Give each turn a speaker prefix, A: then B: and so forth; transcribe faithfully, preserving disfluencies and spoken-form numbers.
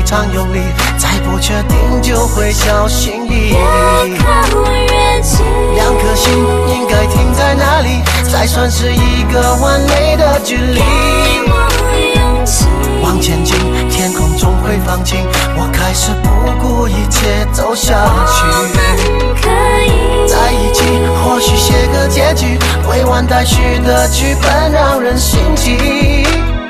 A: 常用力，再不确定就会小心翼翼。
B: 越靠越近，
A: 两颗心应该停在哪里，才算是一个完美的距离？
B: 给我勇气，
A: 往前进，天空总会放晴，我开始不顾一切走下去。
B: 我们可以
A: 在一起，或许写个结局，未完待续的剧本让人心悸。